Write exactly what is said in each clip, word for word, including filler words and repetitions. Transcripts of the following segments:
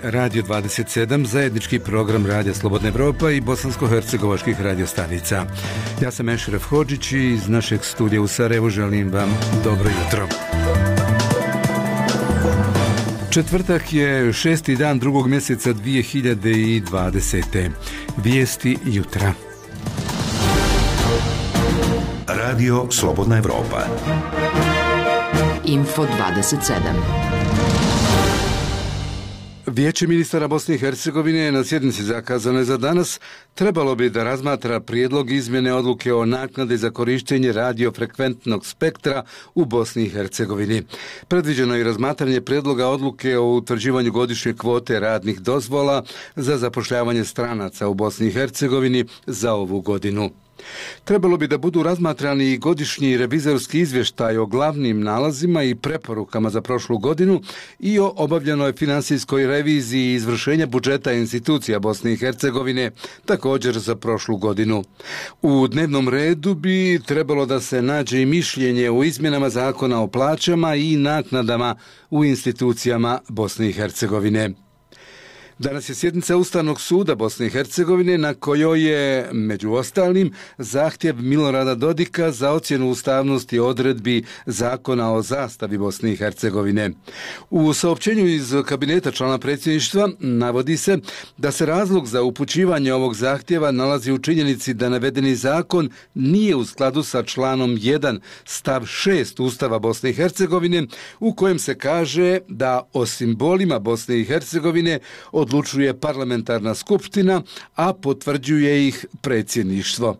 Radio dvadeset sedam, zajednički program Radija Slobodna Evropa i bosansko-hercegovačkih radiostanica. Ja sam Ešref Hodžić i iz našeg studija u Sarajevu želim vam dobro jutro. Četvrtak je šesti dan drugog mjeseca dvije hiljade dvadesete. Vijesti jutra. Radio Slobodna Evropa. Info dvadeset sedam. Vijeće ministara Bosne i Hercegovine na sjednici zakazane za danas trebalo bi da razmatra prijedlog izmjene odluke o naknadi za korištenje radiofrekventnog spektra u Bosni i Hercegovini. Predviđeno je razmatranje prijedloga odluke o utvrđivanju godišnje kvote radnih dozvola za zapošljavanje stranaca u Bosni i Hercegovini za ovu godinu. Trebalo bi da budu razmatrani i godišnji revizorski izvještaj o glavnim nalazima i preporukama za prošlu godinu i o obavljenoj finansijskoj reviziji izvršenja budžeta institucija Bosne i Hercegovine, također za prošlu godinu. U dnevnom redu bi trebalo da se nađe i mišljenje o izmjenama zakona o plaćama i naknadama u institucijama Bosne i Hercegovine. Danas je sjednica Ustavnog suda Bosne i Hercegovine na kojoj je, među ostalim, zahtjev Milorada Dodika za ocjenu ustavnosti odredbi Zakona o zastavi Bosne i Hercegovine. U saopćenju iz kabineta člana predsjedništva navodi se da se razlog za upućivanje ovog zahtjeva nalazi u činjenici da navedeni zakon nije u skladu sa članom jedan stav šest Ustava Bosne i Hercegovine u kojem se kaže da o simbolima Bosne i Hercegovine od odlučuje parlamentarna skupština, a potvrđuje ih predsjedništvo.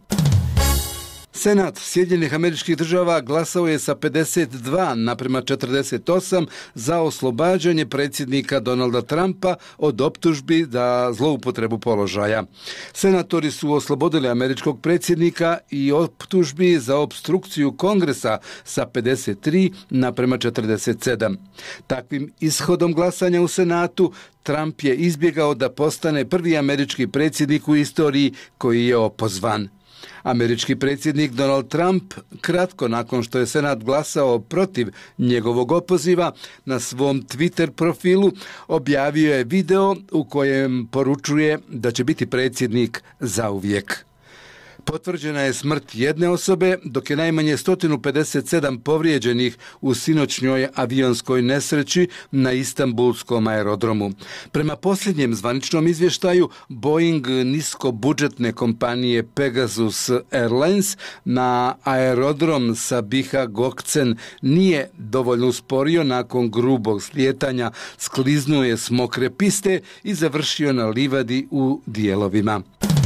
Senat Sjedinjenih Američkih Država glasao je sa pedeset dva naprema četrdeset osam za oslobađanje predsjednika Donalda Trumpa od optužbi za zloupotrebu položaja. Senatori su oslobodili američkog predsjednika i optužbi za opstrukciju Kongresa sa pedeset tri naprema četrdeset sedam. Takvim ishodom glasanja u Senatu Trump je izbjegao da postane prvi američki predsjednik u istoriji koji je opozvan. Američki predsjednik Donald Trump, kratko nakon što je Senat glasao protiv njegovog opoziva, na svom Twitter profilu objavio je video u kojem poručuje da će biti predsjednik zauvijek. Potvrđena je smrt jedne osobe, dok je najmanje sto pedeset sedam povrijeđenih u sinoćnjoj avionskoj nesreći na Istanbulskom aerodromu. Prema posljednjem zvaničnom izvještaju, Boeing niskobudžetne kompanije Pegasus Airlines na aerodrom Sabiha Gökçen nije dovoljno usporio nakon grubog slijetanja, skliznuo je s mokre piste i završio na livadi u dijelovima.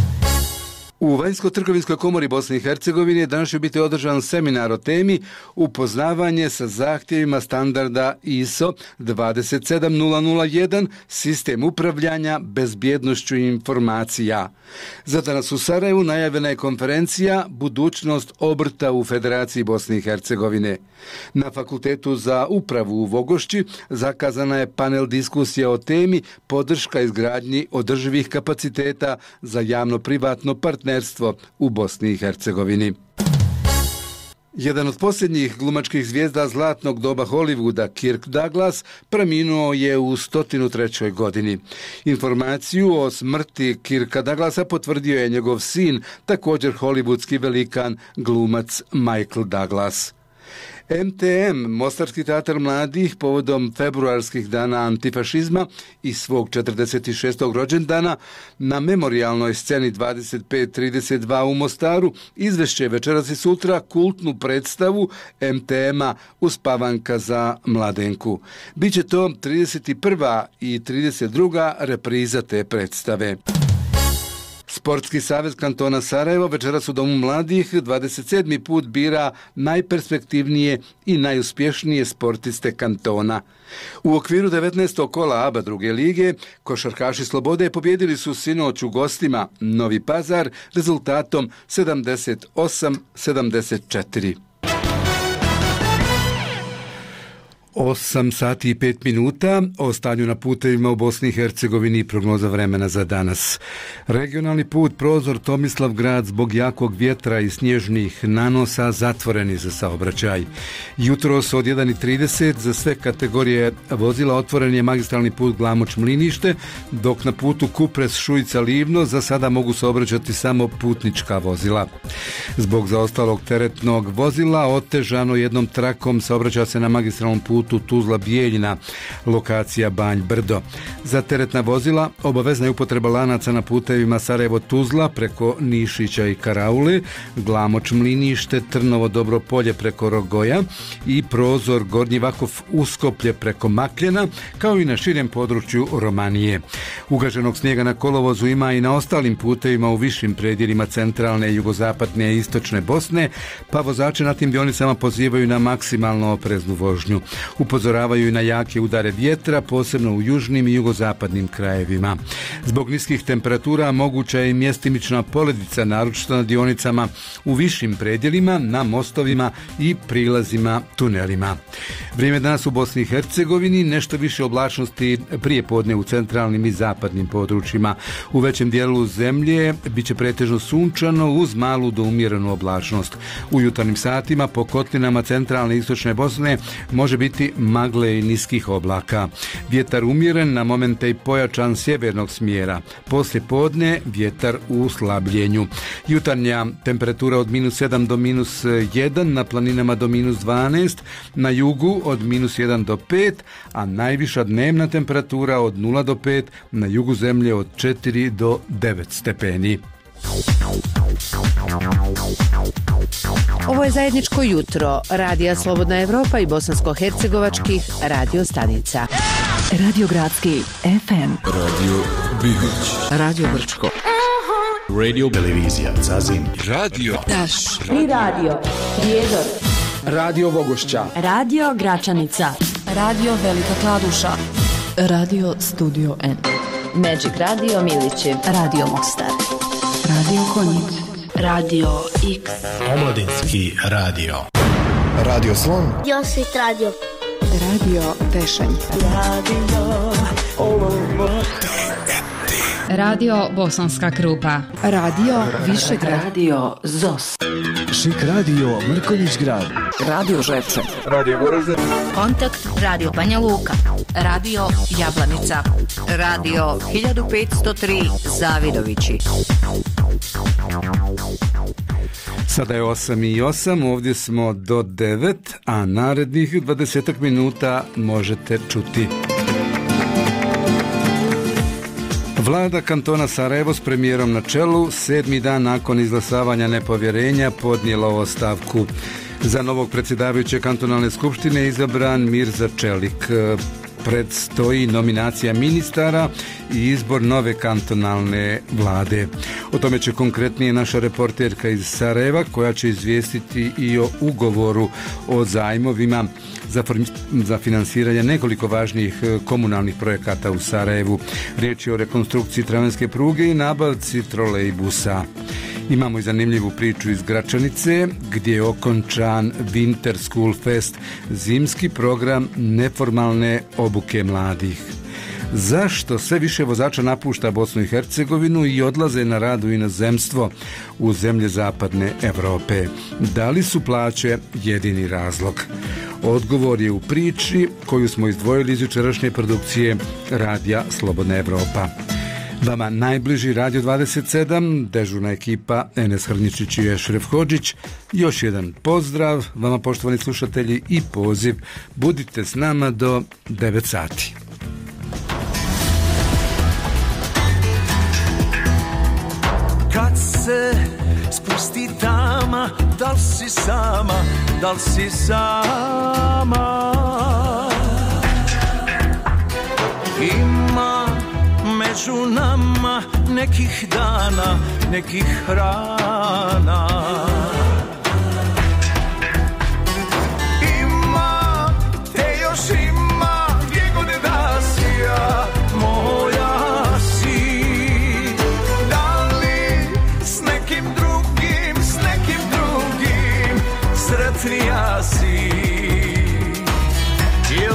U Vanjsko-trgovinskoj komori Bosne i Hercegovine danas će biti održan seminar o temi upoznavanje sa zahtjevima standarda I S O dvadeset sedam nula jedan, sistem upravljanja bezbjednošću informacija. Za danas u Sarajevu najavljena je konferencija Budućnost obrta u Federaciji Bosne i Hercegovine. Na Fakultetu za upravu u Vogošći zakazana je panel diskusija o temi podrška izgradnji održivih kapaciteta za javno-privatno partnerstvo u Bosni i Hercegovini. Jedan od posljednjih glumačkih zvijezda zlatnog doba Hollywooda, Kirk Douglas, preminuo je u sto trećoj godini. Informaciju o smrti Kirka Douglasa potvrdio je njegov sin, također hollywoodski velikan glumac Michael Douglas. M T M, Mostarski teatar mladih, povodom februarskih dana antifašizma i svog četrdeset šestog rođendana na memorijalnoj sceni dvadeset pet trideset dva u Mostaru izvešće večeras i sutra kultnu predstavu M T M-a Uspavanka za mladenku. Biće to trideset prva i trideset druga repriza te predstave. Sportski savez kantona Sarajevo večeras u Domu mladih dvadeset sedmi put bira najperspektivnije i najuspješnije sportiste kantona. U okviru devetnaestog kola A B A druge lige, košarkaši Slobode pobjedili su sinoć u gostima Novi Pazar rezultatom sedamdeset osam sedamdeset četiri. osam sati i pet minuta o stanju na putevima u Bosni i Hercegovini i prognoza vremena za danas. Regionalni put Prozor Tomislavgrad zbog jakog vjetra i snježnih nanosa zatvoreni za saobraćaj. Jutros od jedan i trideset za sve kategorije vozila otvoren je magistralni put Glamoč-Mlinište, dok na putu Kupres-Šujica-Livno za sada mogu saobraćati samo putnička vozila. Zbog zaostalog teretnog vozila otežano jednom trakom saobraća se na magistralnom putu Tuzla-Bijeljina, lokacija Banj Brdo. Za teretna vozila obavezna je upotreba lanaca na putevima Sarajevo-Tuzla preko Nišića i Karaule, Glamoč-Mlinište, Trnovo-Dobro Polje preko Rogoja i Prozor Gornji Vakov-Uskoplje preko Makljena, kao i na širem području Romanije. Ugaženog snijega na kolovozu ima i na ostalim putevima u višim predjelima centralne, jugozapadne i istočne Bosne, pa vozače na tim dionicama pozivaju na maksimalno opreznu vožnju. Upozoravaju i na jake udare vjetra, posebno u južnim i jugozapadnim krajevima. Zbog niskih temperatura moguća je i mjestimična poledica, naročito na dionicama u višim predjelima, na mostovima i prilazima tunelima. Vrijeme danas u Bosni i Hercegovini, nešto više oblačnosti prije podne u centralnim i zapadnim područjima. U većem dijelu zemlje bit će pretežno sunčano uz malu do umjerenu oblačnost. U jutarnjim satima po kotlinama centralne i istočne Bosne može biti magle i niskih oblaka. Vjetar umjeren, na momente i pojačan sjevernog smjera. Poslije podne vjetar u slabljenju. Jutarnja temperatura od minus sedam do minus jedan, na planinama do minus dvanaest, na jugu od minus jedan do pet, a najviša dnevna temperatura od nula do pet, na jugu zemlje od četiri do devet stepeni. Ovo je zajedničko jutro Radija Slobodna Evropa i bosansko-hercegovačkih radio stanica. Radio Gradski F M, Radio Bihoć, Radio Brčko, Radio Televizija Zazin, Radio Taš, Tri radio Prijedor, Radio Vogošća, Radio Gračanica, Radio Velika Kladuša, Radio Studio N, Magic Radio Milići, Radio Mostar, Radio Konjic, Radio X, Omladinski radio, Radio Slon, Josip Radio, Radio Tešanj, Radio Olomouc, Radio Bosanska Krupa, Radio Višegrad, Radio Zos, Šik Radio Mrkonjić Grad, Radio Žepče, Radio Goražde, Kontakt Radio Banja Luka, Radio Jablanica, Radio hiljadu petsto tri Zavidovići. Sada je osam i osam, ovdje smo do devet, a narednih dvadesetak minuta možete čuti. Vlada kantona Sarajevo s premijerom na čelu sedmi dan nakon izglasavanja nepovjerenja podnijela ostavku. Za novog predsjedavajućeg kantonalne skupštine izabran Mirza Čelik. Predstoji nominacija ministara i izbor nove kantonalne vlade. O tome će konkretnije naša reporterka iz Sarajeva, koja će izvijestiti i o ugovoru o zajmovima za, form- za finansiranje nekoliko važnijih komunalnih projekata u Sarajevu. Riječ je o rekonstrukciji tramvajske pruge i nabavci trolejbusa. Imamo i zanimljivu priču iz Gračanice, gdje je okončan Winter School Fest, zimski program neformalne obuke mladih. Zašto sve više vozača napušta Bosnu i Hercegovinu i odlaze na rad u inozemstvo u zemlje zapadne Europe? Da li su plaće jedini razlog? Odgovor je u priči koju smo izdvojili iz jučerašnje produkcije Radija Slobodna Evropa. Vama najbliži Radio dvadeset sedam, dežurna ekipa Enes Hrničić i Ešref Hodžić. Još jedan pozdrav vama, poštovani slušatelji, i poziv: budite s nama do devet sati. Kad se spusti tama, da li si sama, da li si sama? Ima među nama nekih dana, nekih rana. Ima, te još ima, gdje god da si, ja, moja si. Da li s nekim drugim, s nekim drugim sretnija si? Jel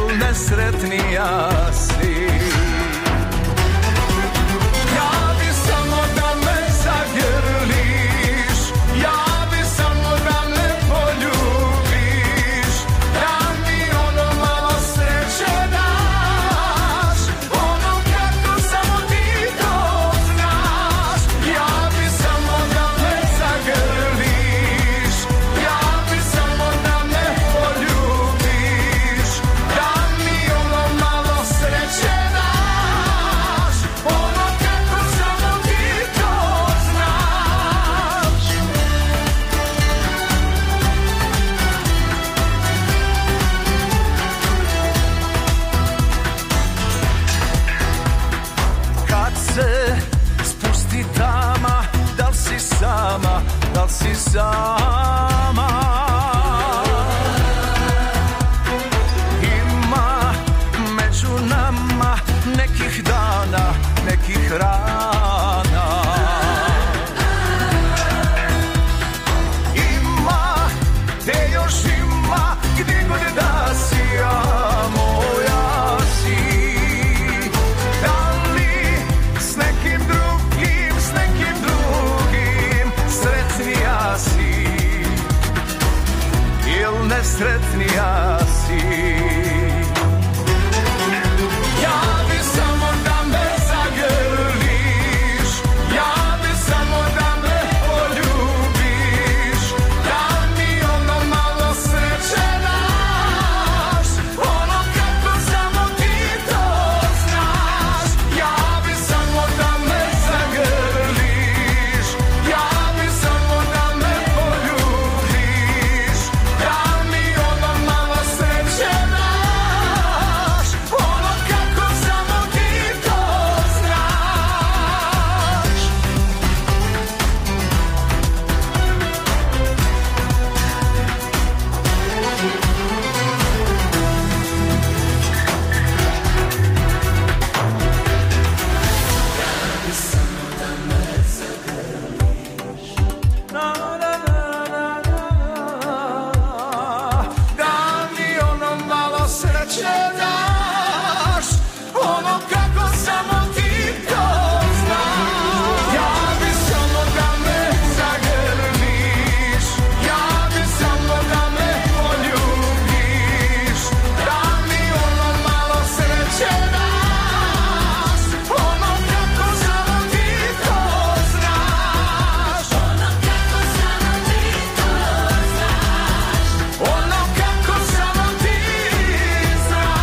sama. Ima među nama nekih dana, nekih rana. Ima, te još ima, gdje god da si, ja moja si. Da li s nekim drugim, s nekim drugim sretnija si, il nesretnija si. Ja bi samo da me zagrliš, ja bi samo da me poljubiš, da mi ono malo sreće daš, ono kako samo ti to znaš. Ja bi samo da me zagrliš, ja bi samo da me poljubiš, da mi ono malo sreće daš, ono kako samo ti to znaš. Na, na, na, na, na. Da mi ono malo sreće daš, ono kako samo ti to znaš. Ja bi samo da me zagrliš, ja bi samo da me poljubiš, da mi ono malo sreće daš, ono kako samo ti to znaš. Ono kako samo ti to znaš. Ono kako samo ti znaš.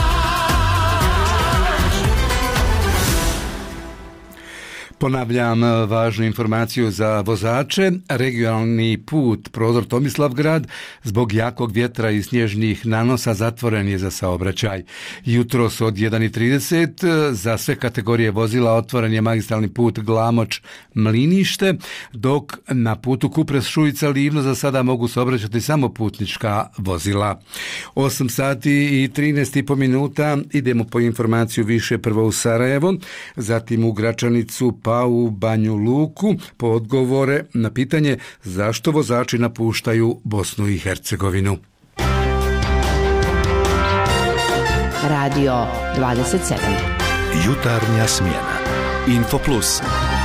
Ponavljam važnu informaciju za vozače. Regionalni put Prodor Tomislavgrad zbog jakog vjetra i snježnih nanosa zatvoren je za saobraćaj. Jutros od jedan i trideset za sve kategorije vozila otvoren je magistralni put Glamoč Mlinište, dok na putu Kupres Šujica Livno za sada mogu saobraćati samo putnička vozila. osam sati i trinaest i po minuta idemo po informaciju više, prvo u Sarajevo, zatim u Gračanicu, pa u Banju Luku po odgovore na pitanje zašto vozači napuštaju Bosnu i Hercegovinu. Radio dvadeset sedam. Jutarnja smjena. Info Plus.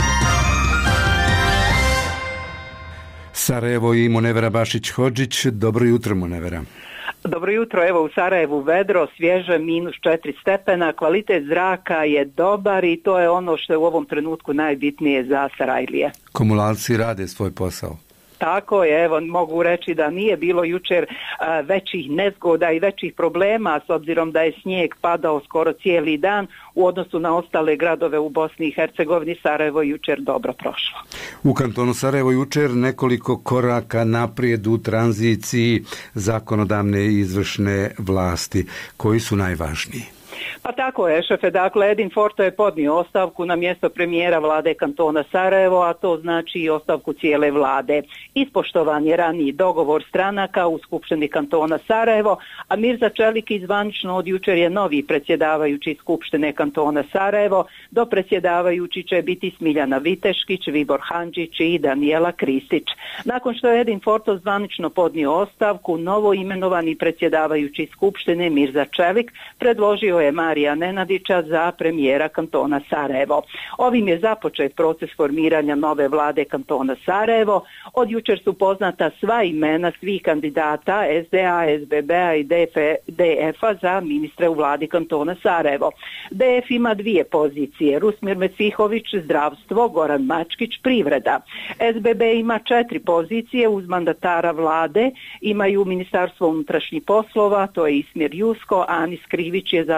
Sarajevo i Monevera Bašić-Hodžić. Dobro jutro, Monevera. Dobro jutro, evo u Sarajevu vedro, svježe, minus četiri stepena, kvalitet zraka je dobar i to je ono što je u ovom trenutku najbitnije za Sarajlije. Komunalci rade svoj posao. Tako je, evo mogu reći da nije bilo jučer a, većih nezgoda i većih problema s obzirom da je snijeg padao skoro cijeli dan u odnosu na ostale gradove u Bosni i Hercegovini. Sarajevo je jučer dobro prošlo. U kantonu Sarajevo jučer nekoliko koraka naprijed u tranziciji zakonodavne i izvršne vlasti. Koji su najvažniji? Pa tako je, šefe. Dakle, Edin Forto je podnio ostavku na mjesto premijera vlade kantona Sarajevo, a to znači i ostavku cijele vlade. Ispoštovan je raniji dogovor stranaka u Skupštini kantona Sarajevo, a Mirza Čelikić zvanično od jučer je novi predsjedavajući Skupštine kantona Sarajevo. Do predsjedavajući će biti Smiljana Viteškić, Vibor Handžić i Danijela Kristić. Nakon što je Edin Forto zvanično podnio ostavku, novo imenovani predsjedavajući Skupštine Mirza Čelik predložio je Marija Nenadića za premijera kantona Sarajevo. Ovim je započet proces formiranja nove vlade kantona Sarajevo. Od jučer su poznata sva imena svih kandidata S D A, S B B-a i D F-a za ministre u vladi kantona Sarajevo. D F ima dvije pozicije, Rusmir Mecihović zdravstvo, Goran Mačkić privreda. S B B ima četiri pozicije uz mandatara vlade, imaju Ministarstvo unutrašnjih poslova, to je Ismir Jusko, Anis Krivić je zadužen za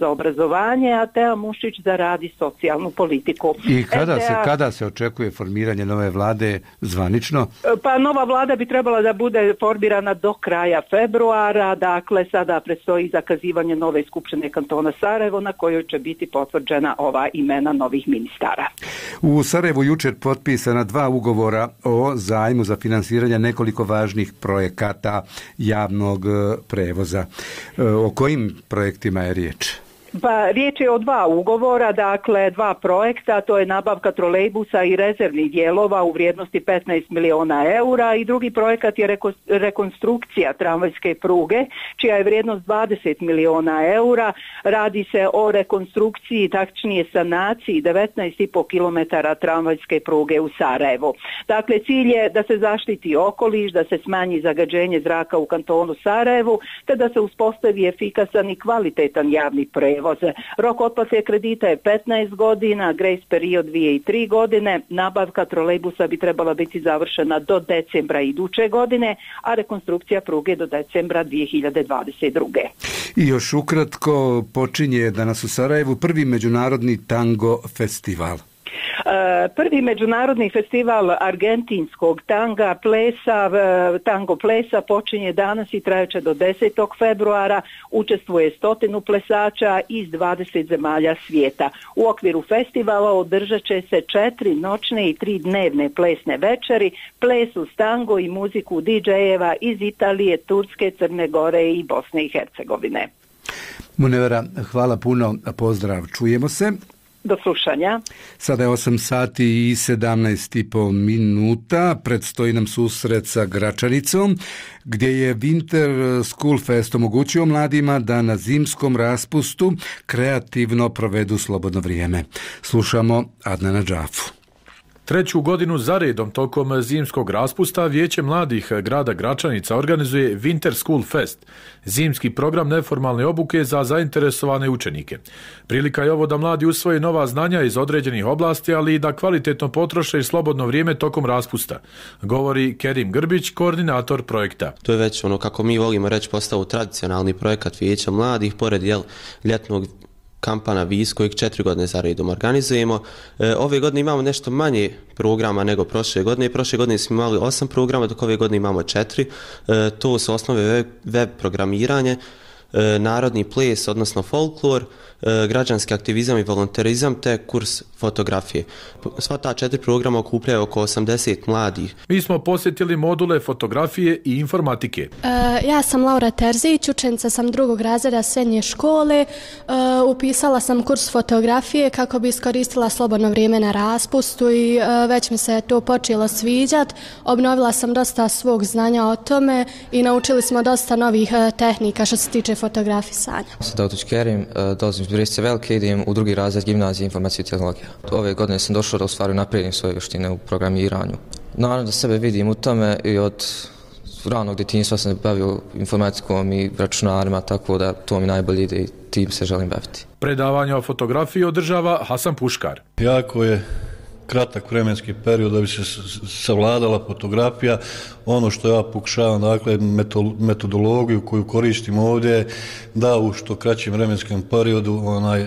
za obrazovanje, a Tea Mušić za rad i socijalnu politiku. I kada, E, se, Tea... kada se očekuje formiranje nove vlade zvanično? Pa nova vlada bi trebala da bude formirana do kraja februara, dakle sada predstoji zakazivanje nove skupštine kantona Sarajevo na kojoj će biti potvrđena ova imena novih ministara. U Sarajevu jučer potpisana dva ugovora o zajmu za finansiranje nekoliko važnih projekata javnog prevoza. O kojim projektima je riječ? Pa riječ je o dva ugovora, dakle dva projekta, to je nabavka trolejbusa i rezervnih dijelova u vrijednosti petnaest miliona eura i drugi projekat je reko, rekonstrukcija tramvajske pruge, čija je vrijednost dvadeset miliona eura. Radi se o rekonstrukciji, tačnije sanaciji devetnaest i po kilometara tramvajske pruge u Sarajevu. Dakle, cilj je da se zaštiti okoliš, da se smanji zagađenje zraka u kantonu Sarajevu, te da se uspostavi efikasan i kvalitetan javni prevoz. Rok otplate kredita je petnaest godina, grace period dvije i tri godine, nabavka trolejbusa bi trebala biti završena do decembra iduće godine, a rekonstrukcija pruge do decembra dvije hiljade dvadeset druge. I još ukratko počinje danas u Sarajevu prvi međunarodni tango festival. Prvi međunarodni festival argentinskog tanga plesa, tango plesa počinje danas i trajaće do desetog februara. Učestvuje stotinu plesača iz dvadeset zemalja svijeta. U okviru festivala održat će se četiri noćne i tri dnevne plesne večeri, ples uz tango i muziku di džejeva iz Italije, Turske, Crne Gore i Bosne i Hercegovine. Munevera, hvala puno, pozdrav, čujemo se. Do slušanja. Sada je osam sati i sedamnaest i pol minuta. Predstoji nam susret sa Gračanicom, gdje je Winter School Fest omogućio mladima da na zimskom raspustu kreativno provedu slobodno vrijeme. Slušamo Adnana Džafu. Treću godinu zaredom tokom zimskog raspusta Vijeće mladih grada Gračanica organizuje Winter School Fest, zimski program neformalne obuke za zainteresovane učenike. Prilika je ovo da mladi usvoje nova znanja iz određenih oblasti, ali i da kvalitetno potroše slobodno vrijeme tokom raspusta, govori Kerim Grbić, koordinator projekta. To je već ono, kako mi volimo reći, postao tradicionalni projekat Vijeća mladih, pored jel, ljetnog kampana Vis kojeg četiri godine za redom organizujemo. E, ove godine imamo nešto manje programa nego prošle godine. Prošle godine smo imali osam programa, dok ove godine imamo četiri. E, to su osnove web, web programiranje, e, narodni ples, odnosno folklor, e, građanski aktivizam i volonterizam, te kurs fotografije. Sva ta četiri programa okupljaju oko osamdeset mladih. Mi smo posjetili module fotografije i informatike. E, ja sam Laura Terzić, učenica sam drugog razreda srednje škole. E, upisala sam kurs fotografije kako bi iskoristila slobodno vrijeme na raspustu i e, već mi se to počelo sviđat. Obnovila sam dosta svog znanja o tome i naučili smo dosta novih e, tehnika što se tiče fotografisanja. Sam Dautuć Kerim, e, dolazim iz Brišće Velike, idem u drugi razred gimnazije informacije i tehnologija. Ove godine sam došao da u stvari napredim svoje vještine u programiranju. Naravno da sebe vidim u tome i od ranog djetinjstva sam se bavio informatikom i računarima, tako da to mi najbolje ide i tim se želim baviti. Predavanje o fotografiji održava Hasan Puškar. Jako je kratak vremenski period da bi se savladala fotografija. Ono što ja pokušavam, dakle, metodologiju koju koristim ovdje, da u što kraćem vremenskom periodu onaj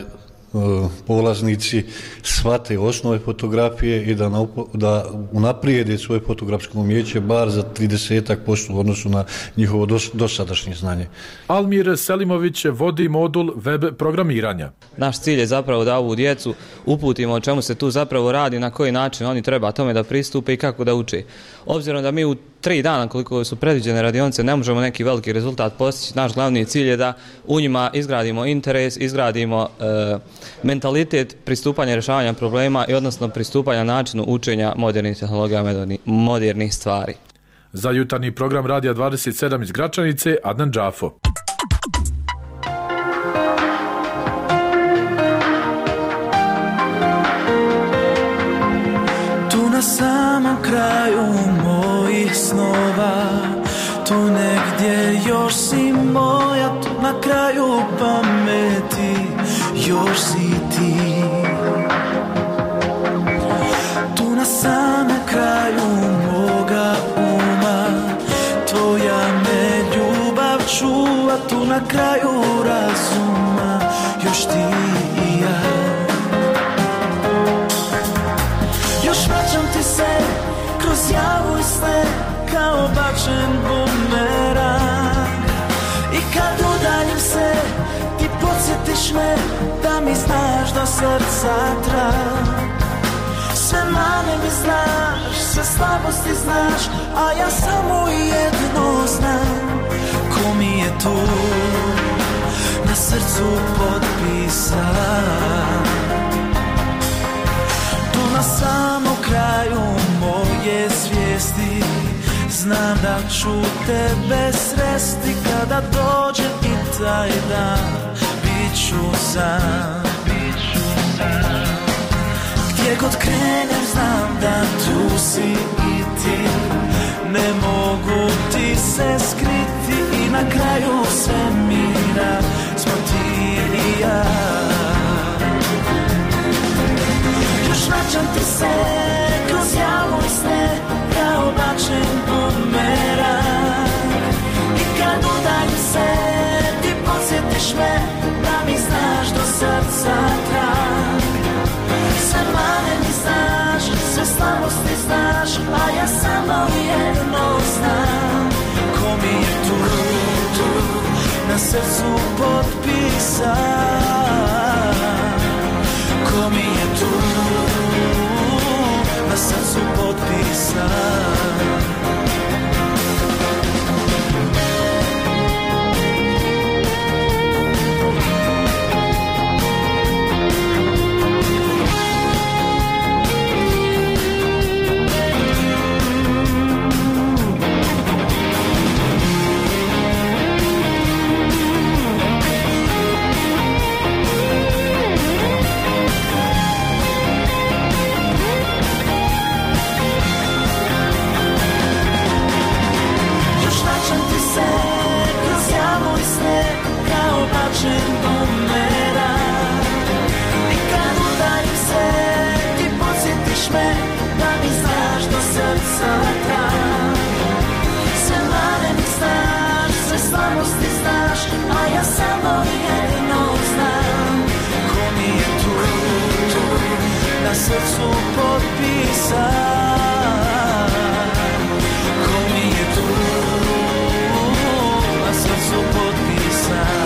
polaznici shvate osnove fotografije i da, na, da unaprijede svoje fotografsko umijeće bar za trideset posto u odnosu na njihovo dos, dosadašnje znanje. Almir Selimović vodi modul web programiranja. Naš cilj je zapravo da ovu djecu uputimo o čemu se tu zapravo radi, na koji način oni treba tome da pristupe i kako da uče. Obzirom da mi u tri dana koliko su predviđene radionice ne možemo neki veliki rezultat postići, naš glavni cilj je da u njima izgradimo interes, izgradimo e, mentalitet pristupanja rješavanja problema i odnosno pristupanja načinu učenja modernih tehnologija, modernih stvari. Za jutarnji program Radija dvadeset sedam iz Gračanice, Adnan Džafo. Tu na samom kraju mojih snova, tu negdje još si moja, tu na kraju pameti još si ti. Tu na samom kraju moga uma, tvoja me ljubav čuva, tu na kraju razuma još ti i ja. Još vraćam ti se kroz javu i sne kao bačen bumerang. I kad udaljim se ti podsjetiš me da mi znaš do srca trag. Sve mane mi znaš, sve slabosti znaš, a ja samo jedno znam. Ko mi je tu na srcu potpisan. Tu na samom kraju moje svijesti znam da ću tebe sresti. Kada dođe i taj dan bit ću sam. Gdje god krenem znam da tu si i ti. Ne mogu ti se skriti i na kraju svemira smo ti i ja. Još vraćam ti se kroz javu i sne kao bačen bumerang. I kad udaljim se ti podsjetiš me da mi znaš do srca trag. Sve mane mi znaš, sve slabosti znaš, a ja samo jedno znam. Ko mi je tu, tu na srcu potpisan. Ko mi je tu na srcu potpisan. Na srcu potpisan. Ko mi je tu na srcu potpisan.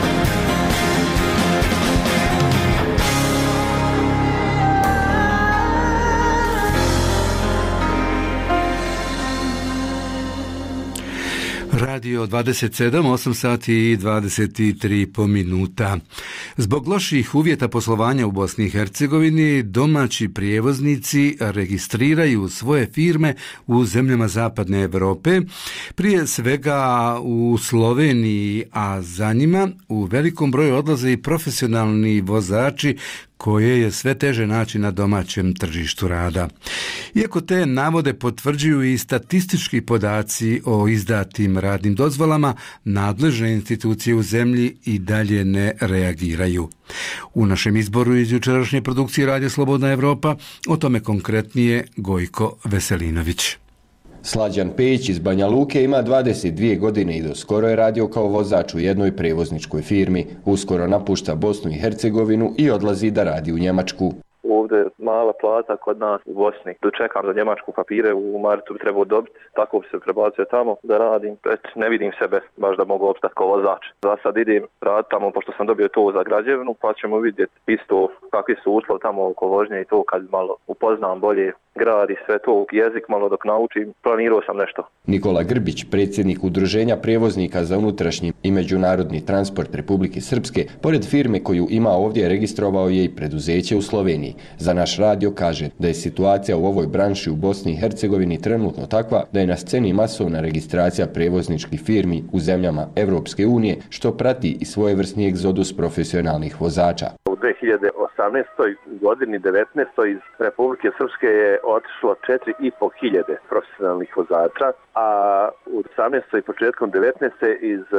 Radio dvadeset sedam, osam sati i dvadeset tri po minuta. Zbog loših uvjeta poslovanja u Bosni i Hercegovini, domaći prijevoznici registriraju svoje firme u zemljama Zapadne Europe, prije svega u Sloveniji, a za njima u velikom broju odlaze i profesionalni vozači koje je sve teže naći na domaćem tržištu rada. Iako te navode potvrđuju i statistički podaci o izdatim radnim dozvolama, nadležne institucije u zemlji i dalje ne reagiraju. U našem izboru iz jučerašnje produkcije Radio Slobodna Evropa o tome konkretnije Gojko Veselinović. Slađan Pejić iz Banja Luke ima dvadeset dvije godine i do skoro je radio kao vozač u jednoj prevozničkoj firmi. Uskoro napušta Bosnu i Hercegovinu i odlazi da radi u Njemačku. Ovdje mala plata kod nas u Bosni. Dočekam za njemačku papire, u martu bi trebao dobiti. Tako bi se prebacio tamo da radim. Et, ne vidim sebe baš da mogu opstati kao vozač. Za sad idem rad tamo, pošto sam dobio to za građevnu, pa ćemo vidjeti isto kakvi su uslovi tamo oko vožnje i to kad malo upoznam bolje grad i sve to, jezik malo dok naučim, planirao sam nešto. Nikola Grbić, predsjednik Udruženja prijevoznika za unutrašnji i međunarodni transport Republike Srpske, pored firme koju ima ovdje, registrovao je i preduzeće u Sloveniji. Za naš radio kaže da je situacija u ovoj branši u Bosni i Hercegovini trenutno takva da je na sceni masovna registracija prevozničkih firmi u zemljama Evropske unije, što prati i svojevrsni egzodus profesionalnih vozača. U dvije hiljade osamnaestoj godini devetnaestoj iz Republike Srpske je otišlo četiri i po hiljade profesionalnih vozača, a u osamnaestoj i početkom devetnaeste iz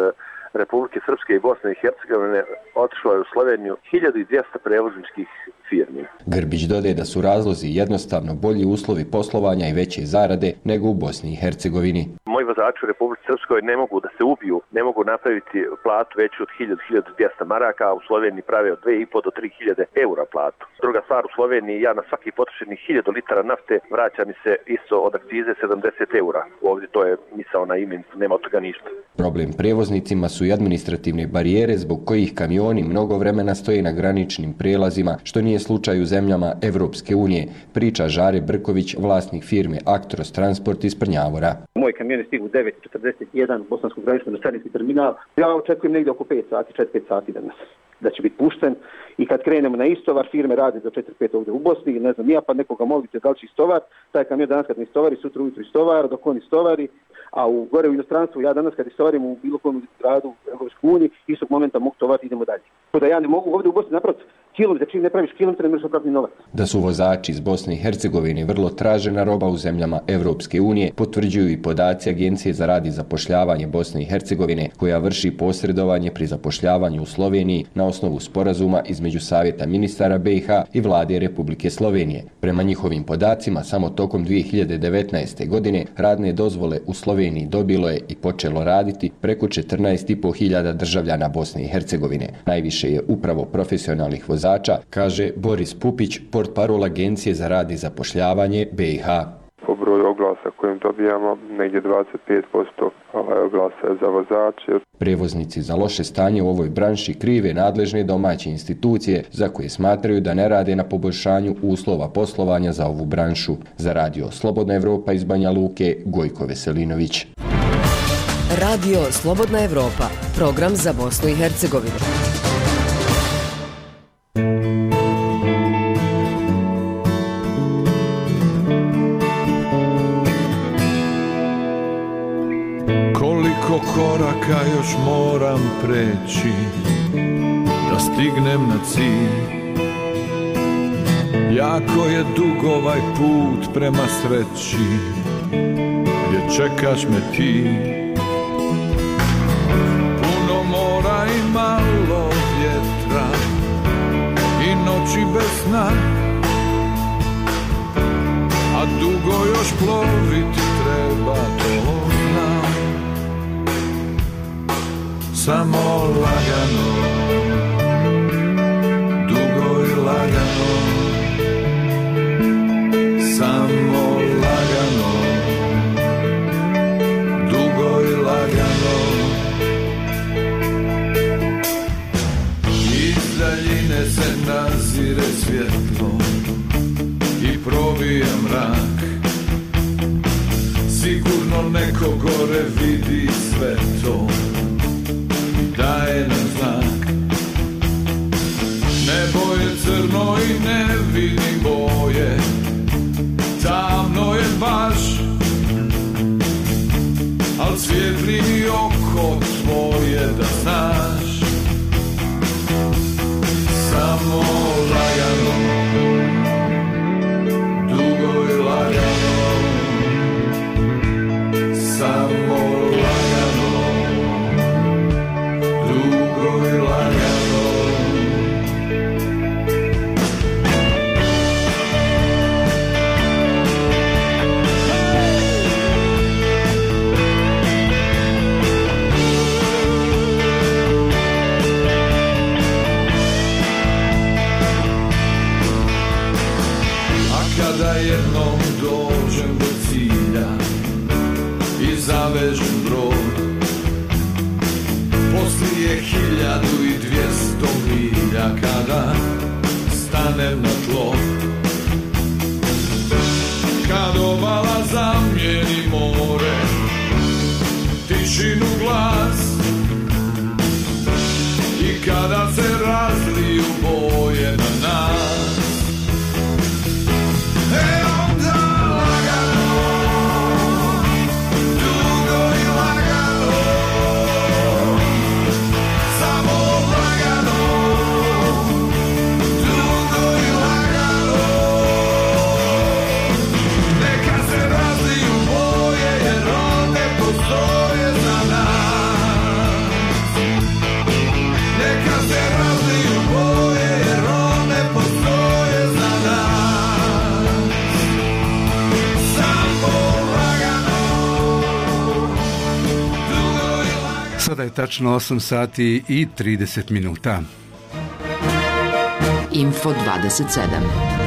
Republike Srpske i Bosne i Hercegovine otišlo je u Sloveniju hiljadu dvjesto prevozničkih firmi. Grbić dodaje da su razlozi jednostavno bolji uslovi poslovanja i veće zarade nego u Bosni i Hercegovini. Moji vozači u Republici Srpskoj ne mogu da se ubiju, ne mogu napraviti platu veću od hiljadu do hiljadu dvjesto maraka, a u Sloveniji prave od dve i po do tri hiljade eura platu. Druga stvar, u Sloveniji ja na svaki potrošeni hiljadu litara nafte vraća mi se isto od akcize sedamdeset eura. Ovdje to je misaona imenica, nema od toga ništa. Problem prevoznicima su i administrativne barijere zbog kojih kamioni mnogo vremena stoje na graničnim prijelazima, što nije slučaj u zemljama Evropske unije, priča Žare Brković, vlasnik firme Actros Transport iz Prnjavora. Moj kamion je stigu u devet četrdeset jedan bosanskog graničnog carinski terminal. Ja očekujem negdje oko pet sati, četiri pet sati danas da će biti pušten i kad krenemo na istovar, firme rade do četiri pet ovdje u Bosni, ne znam, ja pa nekoga molite da li će istovar, taj kamion danas kad ne istovari, sutra ujutro istovar, dok on istovari, a u gore u inostranstvu ja danas kad istovarim u bilo kojem gradu u Evropskoj uniji, istog momenta mogu tovariti, idemo dalje. To da ja ne mogu ovdje u Bosni napraviti kilometar, čim ne praviš kilometar, ne možeš napraviti novac. Da su vozači iz Bosne i Hercegovine vrlo tražena roba u zemljama Evropske unije, potvrđuju i podaci Agencije za rad i zapošljavanje Bosne i Hercegovine, koja vrši posredovanje pri zapošljavanju u Sloveniji na osnovu sporazuma između Savjeta ministara be i ha i vlade Republike Slovenije. Prema njihovim podacima, samo tokom dvije hiljade devetnaeste. godine radne dozvole u Sloveniji dobilo je i počelo raditi preko četrnaest i po hiljada državljana Bosne i Hercegovine. Najviše je upravo profesionalnih vozača, kaže Boris Pupić, portparol Agencije za rad i zapošljavanje be i ha. Po broju oglasa kojim dobijamo, negdje dvadeset pet posto ovaj oglasa je za vozače. Prevoznici za loše stanje u ovoj branši krive nadležne domaće institucije za koje smatraju da ne rade na poboljšanju uslova poslovanja za ovu branšu. Za radio Slobodna Evropa iz Banja Luke, Gojko Veselinović. Radio Slobodna Evropa, program za Bosnu i Hercegovinu. Koliko koraka još moram preći da stignem na cilj. Jako je dug ovaj put prema sreći, gdje čekaš me ti. Puno mora i malo vjetra i noći bez sna, a dugo još ploviti treba, to znam. Samo lagano, dugo i lagano, samo lagano, dugo i lagano. Iz daljine se nazire svjetlo i probija mrak. Sigurno neko gore vidi sve to, daje nam znak. Nebo je crno i ne vidim boje, tamno je baš, al svijetli mi oko tvoje da znaš. Samo lagano, dugo i lagano, samo lagano, dugo i lagano. A kada jednom dođem do cilja i zavežem brod, poslije hiljadu i dvjesto milja kada stanem na tlo, kad obala zamijeni more, tišinu glas, i kada se razliju boje na nas, e onda lagano, dugo i lagano, samo lagano, dugo i lagano, tačno osam sati i trideset minuta. Info dvadeset sedam.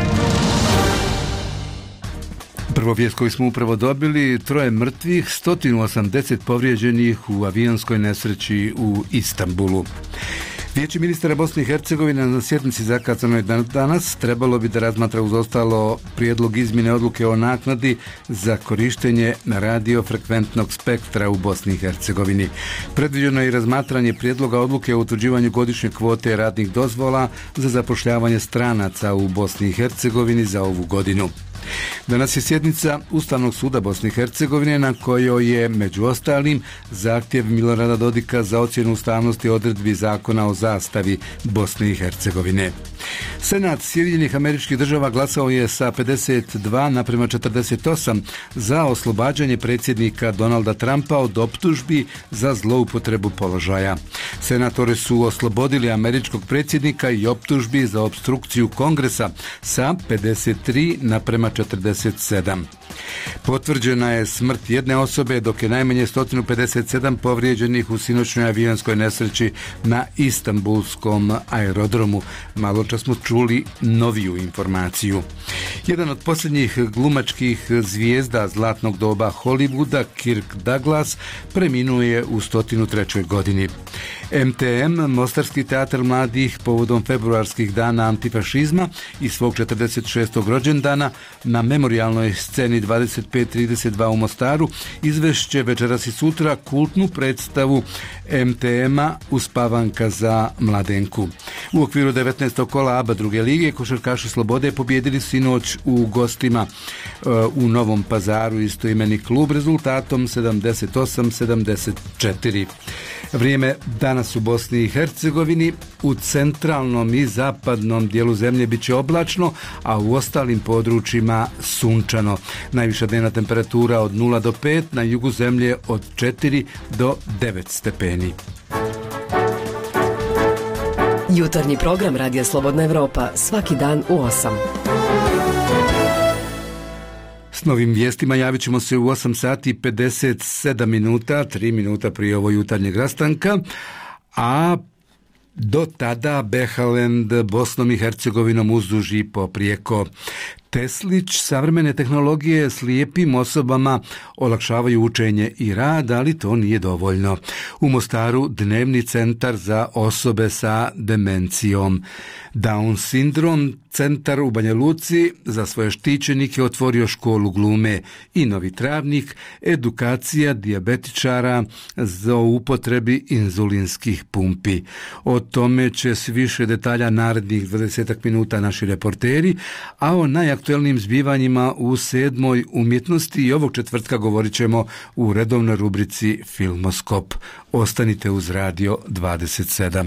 Prvo vijest koju smo upravo dobili, troje mrtvih, sto osamdeset povrijeđenih u avionskoj nesreći u Istanbulu. Vijeće ministara Bosne i Hercegovine na sjednici zakazanoj danas trebalo bi da razmatra uz ostalo prijedlog izmjene odluke o naknadi za korištenje radiofrekventnog spektra u Bosni i Hercegovini. Predviđeno je i razmatranje prijedloga odluke o utvrđivanju godišnje kvote radnih dozvola za zapošljavanje stranaca u Bosni i Hercegovini za ovu godinu. Danas je sjednica Ustavnog suda Bosne i Hercegovine na kojoj je među ostalim zahtjev Milorada Dodika za ocjenu ustavnosti odredbi zakona o zastavi Bosne i Hercegovine. Senat Sjedinjenih Američkih Država glasao je sa pedeset dva naprema četrdeset osam za oslobađanje predsjednika Donalda Trumpa od optužbi za zloupotrebu položaja. Senatori su oslobodili američkog predsjednika i optužbi za opstrukciju Kongresa sa pedeset tri naprema četrdeset sedam. Potvrđena je smrt jedne osobe, dok je najmanje sto pedeset sedam povrijeđenih u sinoćnoj avionskoj nesreći na Istanbulskom aerodromu. Malo čas smo čuli noviju informaciju. Jedan od posljednjih glumačkih zvijezda zlatnog doba Hollywooda, Kirk Douglas, preminuo je u sto trećoj godini. M T M, Mostarski teatar mladih, povodom februarskih dana antifašizma i svog četrdeset šestog rođendana na memorijalnoj sceni dvadeset pet trideset dva u Mostaru izvešće večeras i sutra kultnu predstavu M T M-a Uspavanka za mladenku. U okviru devetnaestog kola A B A druge lige košarkaši Slobode pobjedili sinoć u gostima u Novom Pazaru istoimeni klub rezultatom sedamdeset osam sedamdeset četiri. Vrijeme danas u Bosni i Hercegovini, u centralnom i zapadnom dijelu zemlje bit će oblačno, a u ostalim područjima sunčano. Najviša dnevna temperatura od nula do pet, na jugu zemlje od četiri do devet stepeni. Jutarnji program Radija Slobodna Evropa svaki dan u osam. S novim vijestima javit ćemo se u osam sati i pedeset sedam minuta, tri minuta prije ovog jutarnjeg rastanka, a do tada Behalend Bosnom i Hercegovinom uzduž i poprijeko. Teslić, savremene tehnologije slijepim osobama olakšavaju učenje i rad, ali to nije dovoljno. U Mostaru dnevni centar za osobe sa demencijom. Down sindrom, centar u Banja Luci za svoje štićenike otvorio školu glume i Novi Travnik, edukacija dijabetičara za upotrebi inzulinskih pumpi. O tome će s više detalja narednih dvadeset minuta naši reporteri, a o najaktuelnijim zbivanjima u sedmoj umjetnosti i ovog četvrtka govorit ćemo u redovnoj rubrici Filmoskop. Ostanite uz Radio dvadeset sedam.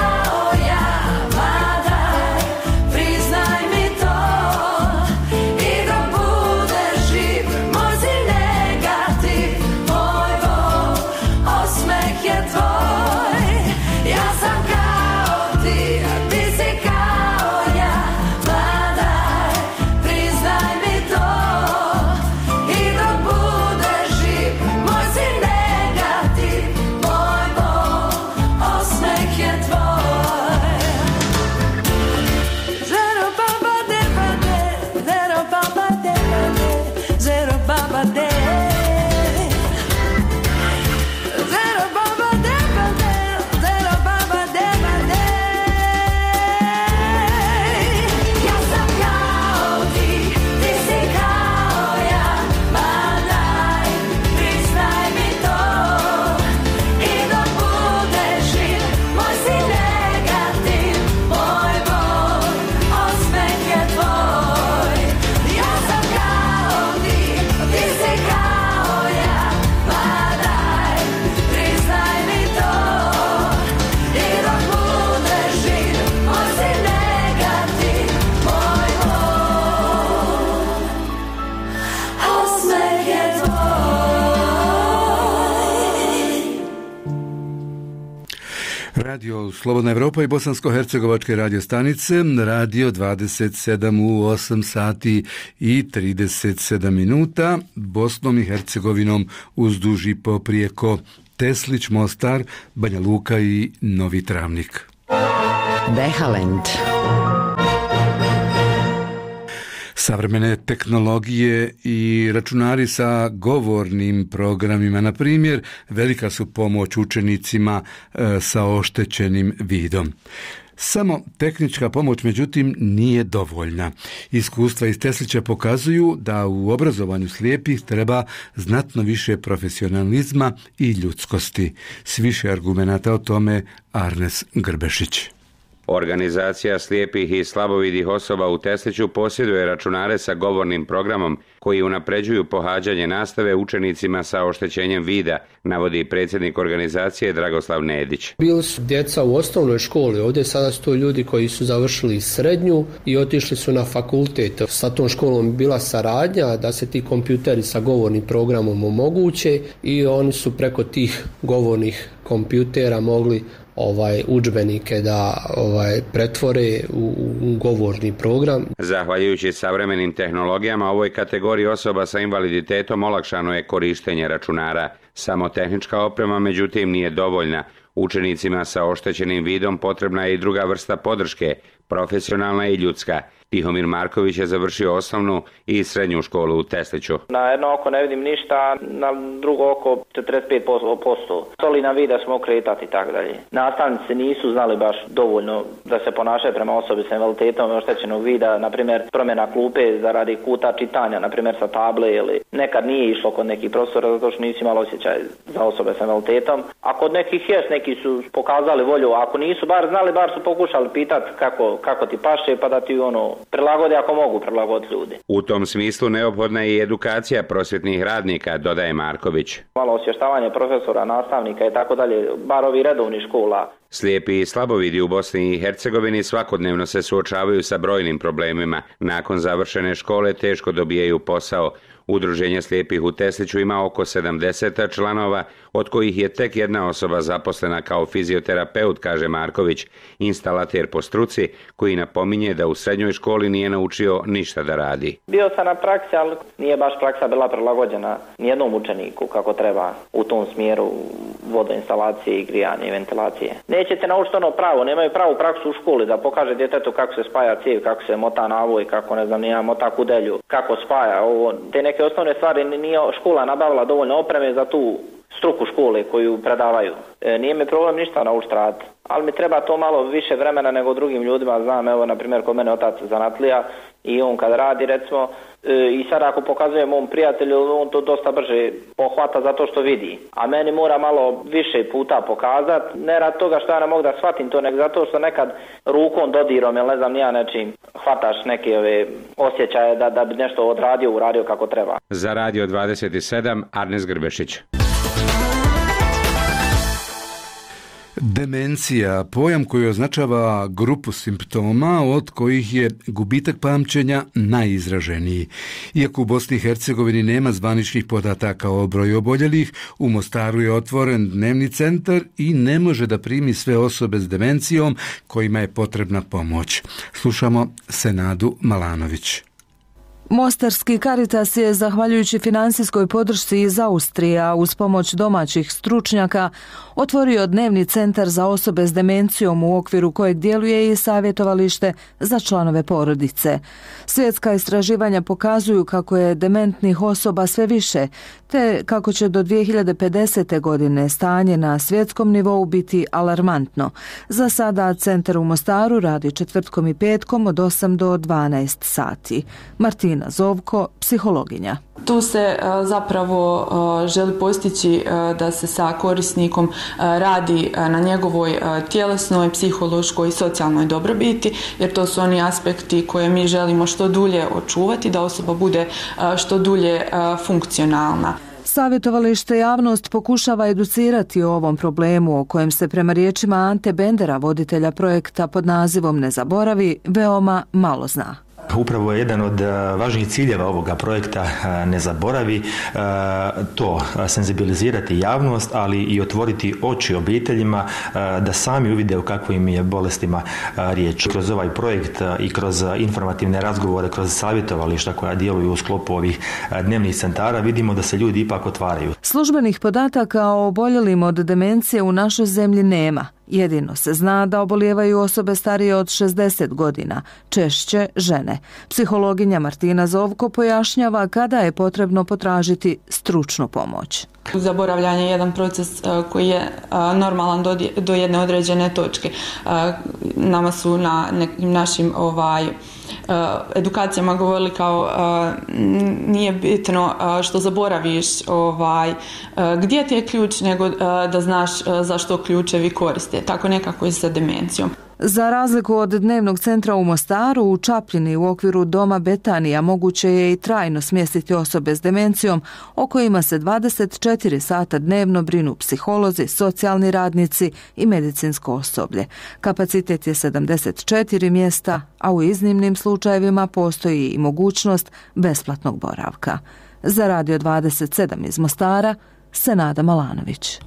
Yeah. Radio Slobodna Evropa i bosansko-hercegovačke radio stanice, radio dvadeset sedam u osam sati i trideset sedam minuta, Bosnom i Hercegovinom uzduž i poprijeko Teslić, Mostar, Banja Luka i Novi Travnik. Behalend. Savremene tehnologije i računari sa govornim programima, na primjer, velika su pomoć učenicima e, sa oštećenim vidom. Samo tehnička pomoć, međutim, nije dovoljna. Iskustva iz Teslića pokazuju da u obrazovanju slijepih treba znatno više profesionalizma i ljudskosti. S više argumenata o tome Arnes Grbešić. Organizacija slijepih i slabovidih osoba u Tesliću posjeduje računare sa govornim programom koji unapređuju pohađanje nastave učenicima sa oštećenjem vida, navodi predsjednik organizacije Dragoslav Nedić. Bili su djeca u osnovnoj školi, ovdje sada su to ljudi koji su završili srednju i otišli su na fakultet. Sa tom školom bila saradnja da se ti kompjuteri sa govornim programom omoguće i oni su preko tih govornih kompjutera mogli ovaj udžbenike da ovaj pretvore u, u govorni program. Zahvaljujući savremenim tehnologijama ovoj kategoriji osoba sa invaliditetom olakšano je korištenje računara. Samo tehnička oprema međutim nije dovoljna. Učenicima sa oštećenim vidom potrebna je i druga vrsta podrške, profesionalna i ljudska. Tihomir Marković je završio osnovnu i srednju školu u Tesliću. Na jedno oko ne vidim ništa, na drugo oko četrdeset pet posto. Solina vida smo kretati i tako dalje. Nastavnici nisu znali baš dovoljno da se ponašaju prema osobi sa invaliditetom i oštećenog vida, na primjer promjena klupe zaradi kuta čitanja, na primjer sa table, ili nekad nije išlo kod nekih profesora zato što nisu imali osjećaj za osobe sa invaliditetom. A kod nekih jest, neki su pokazali volju, ako nisu bar znali, bar su pokušali pitati kako, kako ti paše pa da ti ono prilagode ako mogu prilagoditi ljudi. U tom smislu neophodna je i edukacija prosvjetnih radnika, dodaje Marković. Malo osvještavanje profesora, nastavnika i tako dalje, bar ovi redovnih škola. Slijepi i slabovidi u Bosni i Hercegovini svakodnevno se suočavaju sa brojnim problemima. Nakon završene škole teško dobijaju posao. Udruženje slijepih u Tesliću ima oko sedamdeset članova, od kojih je tek jedna osoba zaposlena kao fizioterapeut, kaže Marković, instalater po struci, koji napominje da u srednjoj školi nije naučio ništa da radi. Bio sam na praksi, ali nije baš praksa bila prilagođena nijednom učeniku kako treba u tom smjeru vodoinstalacije i grijanje i ventilacije. Nećete naučiti ono pravo, nemaju pravu praksu u školi da pokaže djetetu kako se spaja cijev, kako se mota navoj, kako ne znam, nije mota kudelju, kako spaja ovo. Te neke osnovne stvari nije škola nabavila dovoljno opreme za tu struku škole koju predavaju. E, nije mi problem ništa naučiti raditi, ali mi treba to malo više vremena nego drugim ljudima. Znam, evo, na primjer, kod mene otac zanatlija i on kad radi, recimo, e, i sad ako pokazuje mom prijatelju, on to dosta brže pohvata zato što vidi. A meni mora malo više puta pokazati, ne rad toga što ja ne mogu da shvatim to, nego zato što nekad rukom, dodirom, ili ne znam nija nečim, hvataš neke ove osjećaje da, da bi nešto odradio, uradio kako treba. Za Radio dvadeset sedam, Arnes Grbešić. Demencija, pojam koji označava grupu simptoma od kojih je gubitak pamćenja najizraženiji. Iako u Bosni i Hercegovini nema zvaničnih podataka o broju oboljelih, u Mostaru je otvoren dnevni centar i ne može da primi sve osobe s demencijom kojima je potrebna pomoć. Slušamo Senadu Malanović. Mostarski Caritas je, zahvaljujući financijskoj podršci iz Austrije, a uz pomoć domaćih stručnjaka, otvorio dnevni centar za osobe s demencijom u okviru kojeg djeluje i savjetovalište za članove porodice. Svjetska istraživanja pokazuju kako je dementnih osoba sve više, te kako će do dvije hiljade pedesete. godine stanje na svjetskom nivou biti alarmantno. Za sada centar u Mostaru radi četvrtkom i petkom od osam do dvanaest sati. Martina Zovko, psihologinja. Tu se zapravo želi postići da se sa korisnikom radi na njegovoj tjelesnoj, psihološkoj i socijalnoj dobrobiti, jer to su oni aspekti koje mi želimo što dulje očuvati, da osoba bude što dulje funkcionalna. Savjetovalište javnost pokušava educirati o ovom problemu o kojem se prema riječima Ante Bendera, voditelja projekta pod nazivom Ne zaboravi, veoma malo zna. Upravo je jedan od važnijih ciljeva ovoga projekta Ne zaboravi to senzibilizirati javnost, ali i otvoriti oči obiteljima da sami uvide o kakvim je bolestima riječ. Kroz ovaj projekt i kroz informativne razgovore, kroz savjetovališta koja djeluju u sklopu ovih dnevnih centara vidimo da se ljudi ipak otvaraju. Službenih podataka o oboljelim od demencije u našoj zemlji nema. Jedino se zna da obolijevaju osobe starije od šezdeset godina, češće žene. Psihologinja Martina Zovko pojašnjava kada je potrebno potražiti stručnu pomoć. Zaboravljanje je jedan proces koji je normalan do, do jedne određene točke. Nama su na nekim našim ovaj, edukacijama govorili kao nije bitno što zaboraviš ovaj, gdje ti je ključ, nego da znaš zašto ključevi koriste. Tako nekako i sa demencijom. Za razliku od dnevnog centra u Mostaru, u Čapljini u okviru doma Betanija moguće je i trajno smjestiti osobe s demencijom o kojima se dvadeset četiri sata dnevno brinu psiholozi, socijalni radnici i medicinsko osoblje. Kapacitet je sedamdeset četiri mjesta, a u iznimnim slučajevima postoji i mogućnost besplatnog boravka. Za Radio dvadeset sedam iz Mostara, Senada Malanović.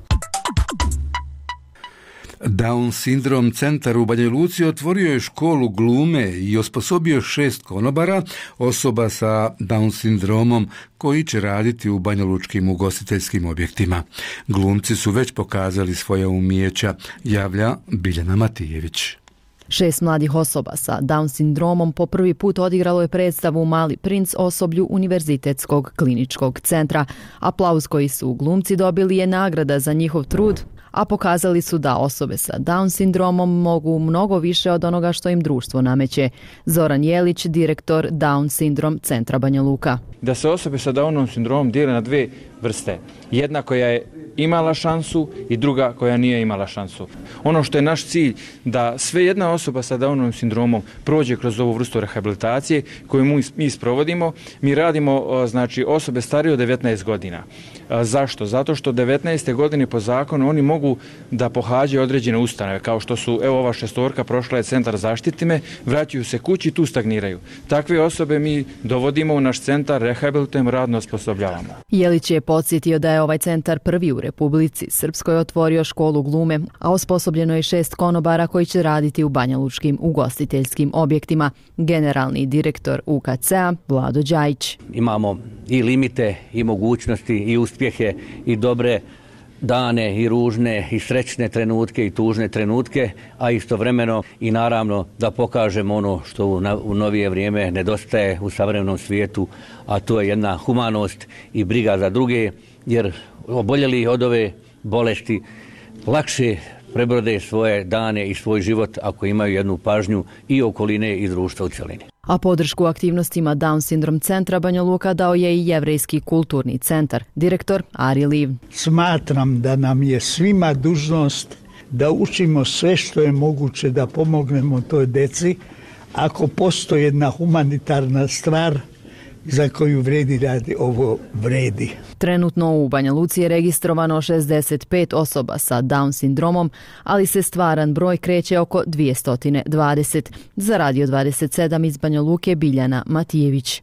Down sindrom centar u Banja Luci otvorio je školu glume i osposobio šest konobara, osoba sa Down sindromom, koji će raditi u banjalučkim ugostiteljskim objektima. Glumci su već pokazali svoja umijeća, javlja Biljana Matijević. Šest mladih osoba sa Down sindromom po prvi put odigralo je predstavu Mali princ osoblju Univerzitetskog kliničkog centra. Aplauz koji su glumci dobili je nagrada za njihov trud, a pokazali su da osobe sa Down sindromom mogu mnogo više od onoga što im društvo nameće. Zoran Jelić, direktor Down sindrom centra Banja Luka. Da se osobe sa Downom sindromom dijele na dve vrste. Jedna koja je imala šansu i druga koja nije imala šansu. Ono što je naš cilj da sve jedna osoba sa Downovim sindromom prođe kroz ovu vrstu rehabilitacije koju mi sprovodimo. Mi radimo znači osobe starije od devetnaest godina. Zašto? Zato što devetnaeste godine po zakonu oni mogu da pohađaju određene ustanove kao što su, evo ova šestorka prošla je centar Zaštiti me, vraćaju se kući i tu stagniraju. Takve osobe mi dovodimo u naš centar, rehabilitujemo, radno osposobljavamo. Jelić je podsjetio da je ovaj centar prvi u Republici Srpskoj otvorio školu glume, a osposobljeno je šest konobara koji će raditi u banjalučkim ugostiteljskim objektima. Generalni direktor U K C-a Vlado Đajić. Imamo i limite, i mogućnosti, i uspjehe, i dobre dane, i ružne, i srećne trenutke, i tužne trenutke, a istovremeno i naravno da pokažemo ono što u novije vrijeme nedostaje u savremenom svijetu, a to je jedna humanost i briga za druge, jer oboljeli od ove bolesti lakše prebrode svoje dane i svoj život ako imaju jednu pažnju i okoline i društva u cjelini. A podršku aktivnostima Down sindrom centra Banja Luka dao je i Jevrejski kulturni centar, direktor Ari Liv. Smatram da nam je svima dužnost da učimo sve što je moguće da pomognemo toj deci. Ako postoji jedna humanitarna stvar za koju vredi radi, ovo vredi. Trenutno u Banja Luci je registrovano šezdeset pet osoba sa Down sindromom, ali se stvaran broj kreće oko dvjesto dvadeset. Za Radio dvadeset sedam iz Banja Luke Biljana Matijević.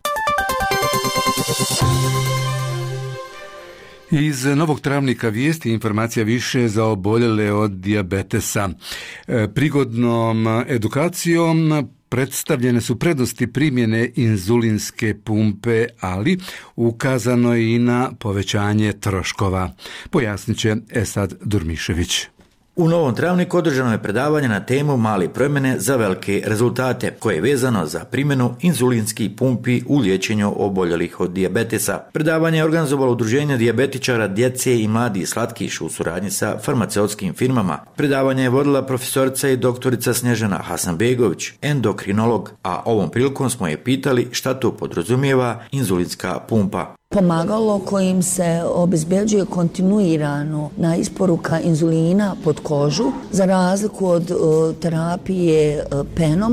Iz Novog Travnika vijesti informacija više za oboljele od dijabetesa. Prigodnom edukacijom predstavljene su prednosti primjene inzulinske pumpe, ali ukazano je i na povećanje troškova. Pojasnit će Esad Durmišević. U Novom Travniku održano je predavanje na temu mali promjene za velike rezultate, koje je vezano za primjenu inzulinskih pumpi u liječenju oboljelih od dijabetesa. Predavanje je organizovalo Udruženje dijabetičara djece i mladih slatkiš u suradnji sa farmaceutskim firmama. Predavanje je vodila profesorica i doktorica Snježana Hasanbegović, endokrinolog, a ovom prilikom smo je pitali šta to podrazumijeva inzulinska pumpa. Pomagalo kojim se obezbeđuje kontinuirano na isporuka inzulina pod kožu, za razliku od uh, terapije uh, penom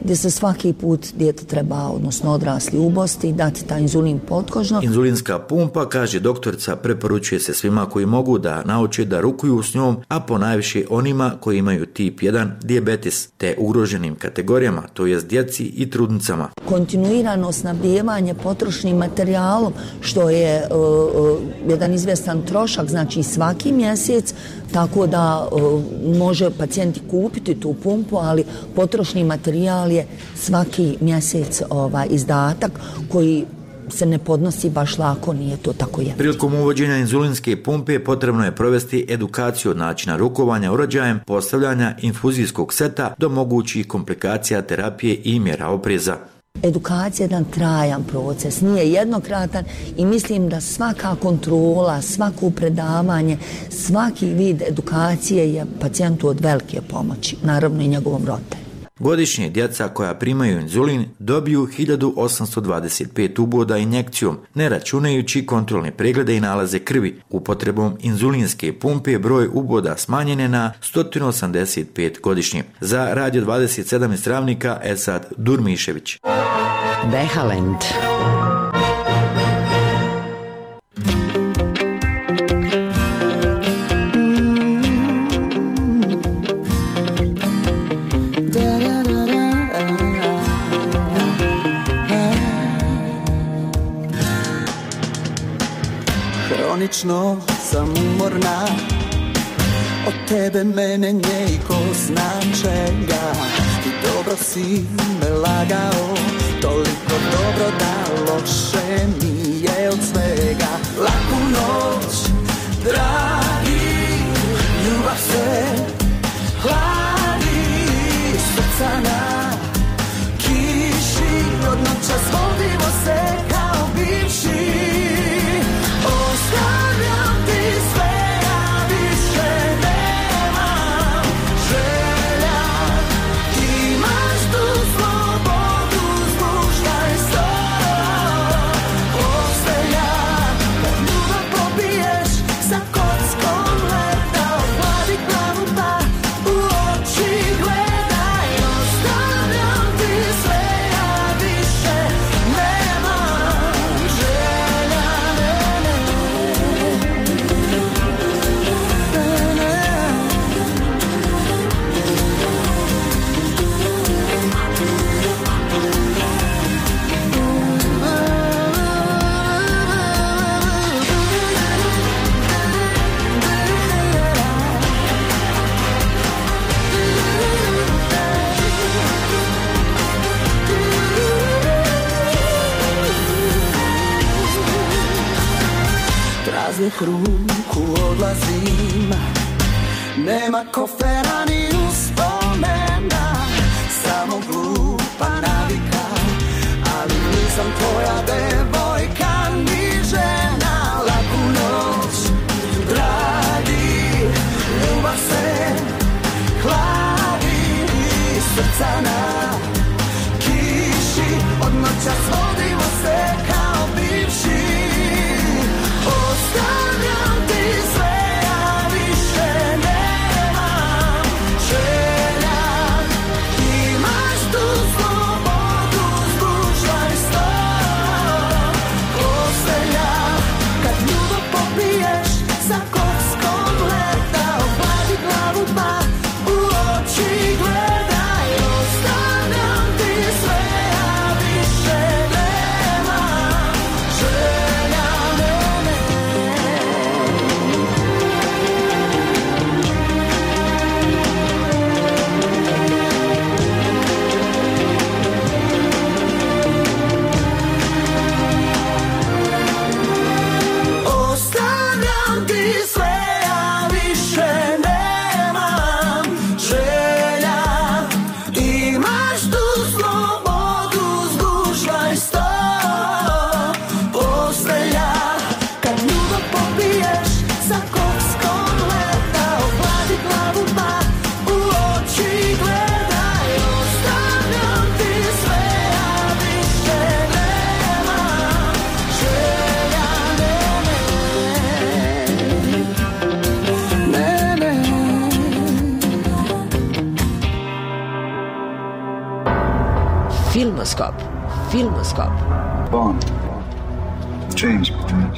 gdje se svaki put dijete treba, odnosno odrasli u Bosni, dati taj inzulin potkožno. Inzulinska pumpa, kaže doktorica, preporučuje se svima koji mogu da nauče da rukuju s njom, a ponajviše onima koji imaju tip jedan dijabetes, te ugroženim kategorijama, to jest djeci i trudnicama. Kontinuirano snabdijevanje potrošnim materijalom, što je uh, uh, jedan izvjestan trošak, znači svaki mjesec, tako da uh, može pacijenti kupiti tu pumpu, ali potrošni materijal je svaki mjesec ovaj, izdatak koji se ne podnosi baš lako, nije to tako jednostavno. Prilikom uvođenja inzulinske pumpe potrebno je provesti edukaciju od načina rukovanja uređajem, postavljanja infuzijskog seta do mogućih komplikacija terapije i mjera opreza. Edukacija je jedan trajan proces, nije jednokratan i mislim da svaka kontrola, svako predavanje, svaki vid edukacije je pacijentu od velike pomoći, naravno i njegovom roditelju. Godišnje djeca koja primaju inzulin dobiju hiljadu osamsto dvadeset pet uboda injekcijom, ne računajući kontrolne preglede i nalaze krvi. Upotrebom inzulinske pumpe broj uboda smanjen je na sto osamdeset pet godišnje. Za Radio dvadeset sedam iz Travnika, Esad Durmišević. Behalend. Hronično sam umorna, od tebe mene nje i ko zna čega. Ti dobro si me lagao, toliko dobro da loše mi je od svega. Laku noć, dragi, ljubav se hladi, srca na kiši, od noća svodimo se kao bivši. Ostavljam ti sve, a više nemam želja. Imaš tu slobodu, spuštaj stop postelja. Kad ljubav popiješ sa kockom leta, ohladi glavu pa u oči gledaj. Ostavljam ti sve, a više nemam želja. Praznih ruku odlazim, nema kofera ni uspomena, samo glupa navika, ali nisam tvoja devojka ni žena. Laku noć, dragi, ljubav se hladi, srca na kiši, od noća svodimo se kao bivši. Ostavljam ti sve, a više nemam želja. Imaš tu slobodu, spuštaj stop postelja. Kad ljubav popiješ sa kockom leta, ohladi glavu pa u oči gledaj. Ostavljam ti sve, a više nemam. Filmoskop. Filmoskop. Bond. James Bond.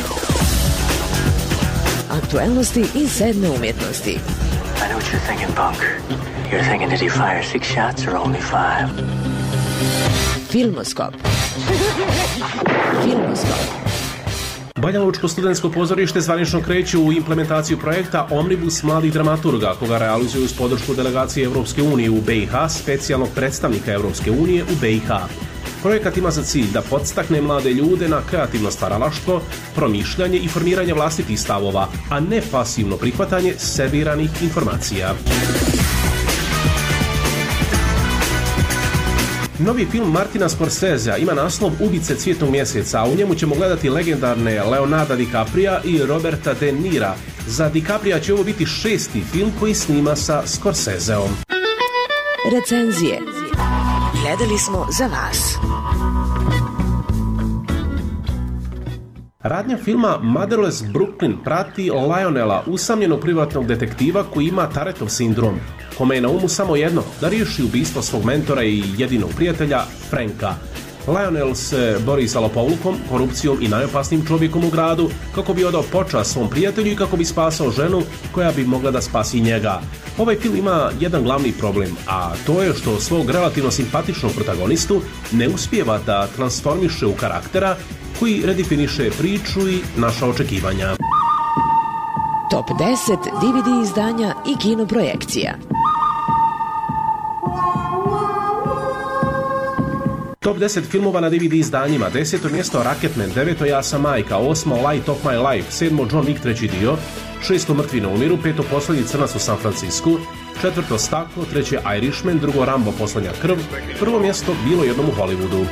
Aktualnosti i sedme umjetnosti. I know what you're thinking, punk. You're thinking, did he fire six shots or only five? Filmoskop. Filmoskop. Banjalučko studentsko pozorište zvanično kreće u implementaciju projekta Omnibus mladih dramaturga, koga realizuju uz podršku delegacije Evropske unije u B i H, specijalnog predstavnika Evropske unije u B i H. Projekat ima za cilj da podstakne mlade ljude na kreativno stvaralaštvo, promišljanje i formiranje vlastitih stavova, a ne pasivno prihvatanje serviranih informacija. Novi film Martina Scorsesea ima naslov Ubice cvjetnog mjeseca, a u njemu ćemo gledati legendarne Leonarda DiCapria i Roberta De Nira. Za DiCapria će ovo biti šesti film koji snima sa Scorseseom. Recenzije. Gledali smo za vas. Radnja filma Motherless Brooklyn prati Lionela, usamljenog privatnog detektiva koji ima Tourette sindrom, kome je na umu samo jedno, da riješi ubistvo svog mentora i jedinog prijatelja, Franka. Lionel se bori sa lopovlukom, korupcijom i najopasnijim čovjekom u gradu kako bi odao počast svom prijatelju i kako bi spasao ženu koja bi mogla da spasi njega. Ovaj film ima jedan glavni problem, a to je što svog relativno simpatičnog protagonistu ne uspijeva da transformiše u karaktera koji redefiniše priču i naša očekivanja. Top deset D V D izdanja i kinoprojekcija. Top deset filmova na D V D izdanjima. Deseto mjesto Rocketman, deveto Ja sam majka, osmo Light of my life, sedmo John Wick treći dio, šesto Mrtvi na umiru, peto Poslednji crnac u San Francisku, četvrto Staklo, treće Irishman, drugo Rambo Poslednja krv, prvo mjesto Bilo jednom u Hollywoodu.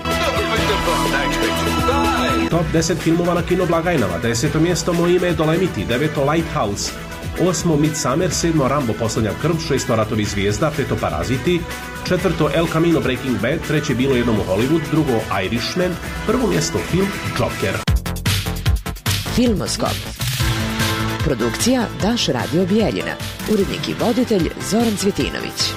Top deset filmova na kinoblagajnama. Deseto mjesto Moje ime je Dolemiti, deveto Lighthouse, osmo Midsummer, sedmo Rambo Poslednja krv, šesto Ratovi zvijezda, peto Paraziti, četvrto El Camino Breaking Bad, treće Bilo jednom u Hollywood, drugo Irishman, prvo mjesto film Joker. Filmoskop. Produkcija Daš Radio Bijeljina. Urednik i voditelj Zoran Cvjetinović.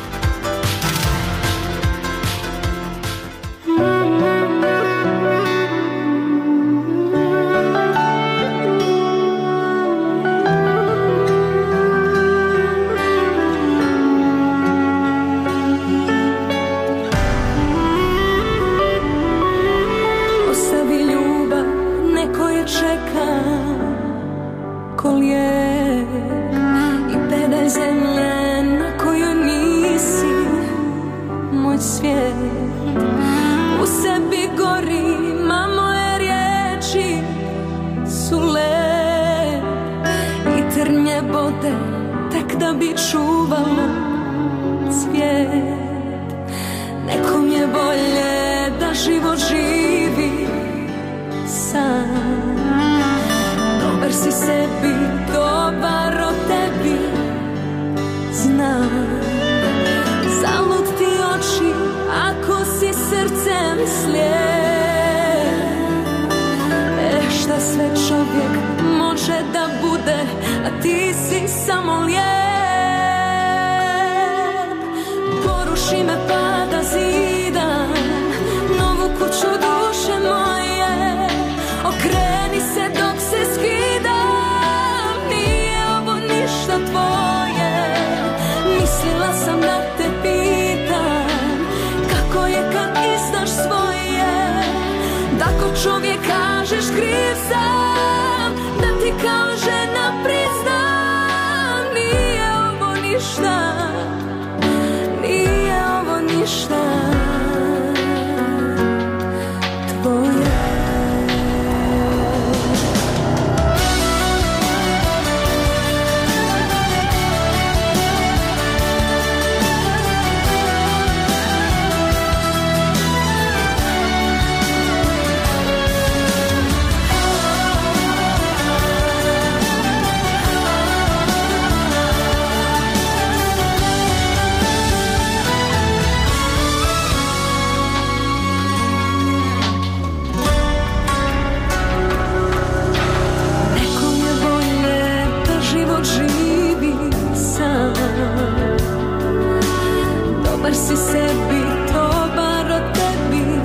Dobar si sebi, dobar od tebi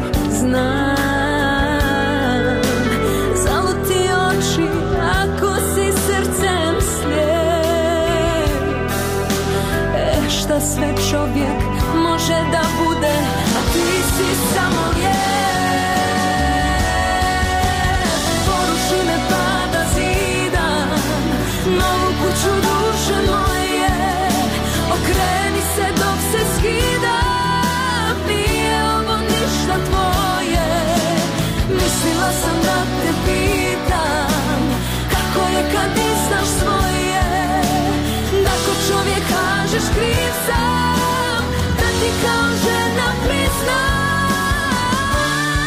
sve čovjek može da bude, a ti si samo lijep. Poruši me pa da zidam novu kuću duše moje, okreni se dok se skidam, nije ovo ništa tvoje. Mislila sam da te pitam kako je kad iznaš svoje, da ko čovjek kažeš kriv sam, da ti kao žena priznam.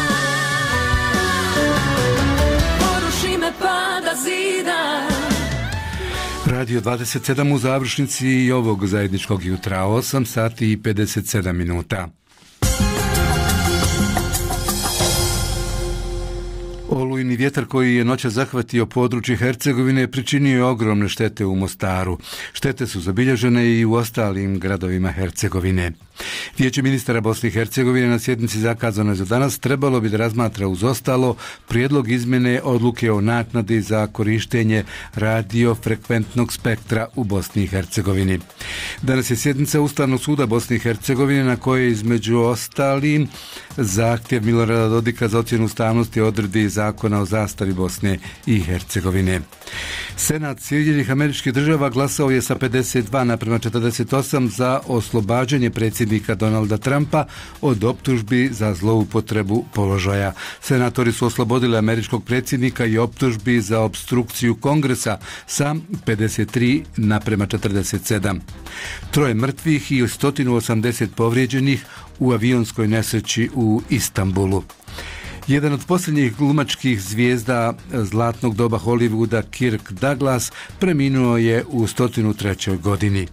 Poruši me pa da zidam. Radio dvadeset sedam u završnici ovog zajedničkog jutra, osam sati i pedeset sedam minuta. Olujni vjetar koji je noća zahvatio područje Hercegovine pričinio je ogromne štete u Mostaru. Štete su zabilježene i u ostalim gradovima Hercegovine. Vijeće ministara Bosne i Hercegovine na sjednici zakazanoj za danas trebalo bi da razmatra uz ostalo prijedlog izmjene odluke o naknadi za korištenje radiofrekventnog spektra u Bosni i Hercegovini. Danas je sjednica Ustavnog suda Bosne i Hercegovine na kojoj između ostalim zahtjev Milorada Dodika za ocjenu ustavnosti odredbi zakona o zastari Bosne i Hercegovine. Senat Sjedinjenih Američkih Država glasao je sa pedeset dva naprema četrdeset osam za oslobađanje predsjednika Donalda Trumpa od optužbi za zloupotrebu položaja. Senatori su oslobodili američkog predsjednika i optužbi za opstrukciju Kongresa sa pedeset tri naprema četrdeset sedam. Troje mrtvih i sto osamdeset povrijeđenih u avionskoj nesreći u Istanbulu. Jedan od posljednjih glumačkih zvijezda zlatnog doba Hollywooda, Kirk Douglas, preminuo je u sto trećoj godini.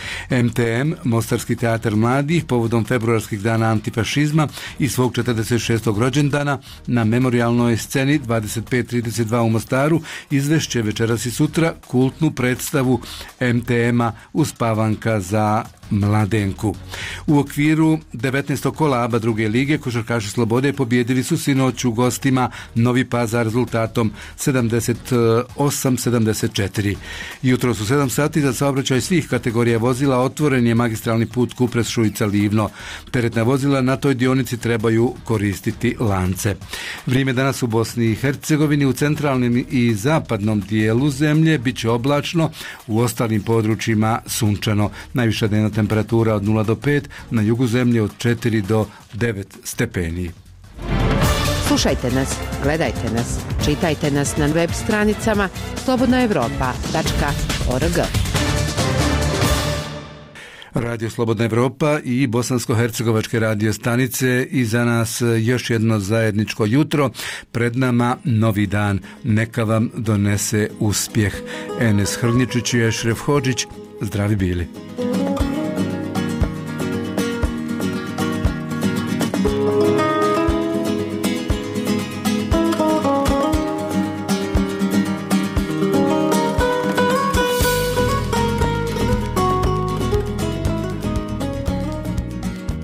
M T M, Mostarski teatar mladih, povodom februarskih dana antifašizma i svog četrdeset šestog rođendana na memorijalnoj sceni dvadeset pet trideset dva u Mostaru izvešće večeras i sutra kultnu predstavu M T M-a Uspavanka za mladenku. U okviru devetnaestog kola A B A druge lige košarkaši Slobode pobjedili su sinoć u gostima Novi Pazar rezultatom sedamdeset osam sedamdeset četiri. Jutro su sedam sati za saobraćaj svih kategorija vozila otvoren je magistralni put Kupres Šuica Livno. Teretna vozila na toj dionici trebaju koristiti lance. Vrijeme danas u Bosni i Hercegovini u centralnom i zapadnom dijelu zemlje bit će oblačno, u ostalim područjima sunčano. Najviša dnevna temperatura od nula do pet, na jugu zemlje od četiri do devet stepeni. Slušajte nas, gledajte nas, čitajte nas na web stranicama slobodna evropa tačka org. Radio Slobodna Evropa i bosansko-hercegovačke radio stanice i za nas još jedno zajedničko jutro. Pred nama novi dan. Neka vam donese uspjeh. Enes Hrnjičić i Ešref Hodžić, zdravi bili.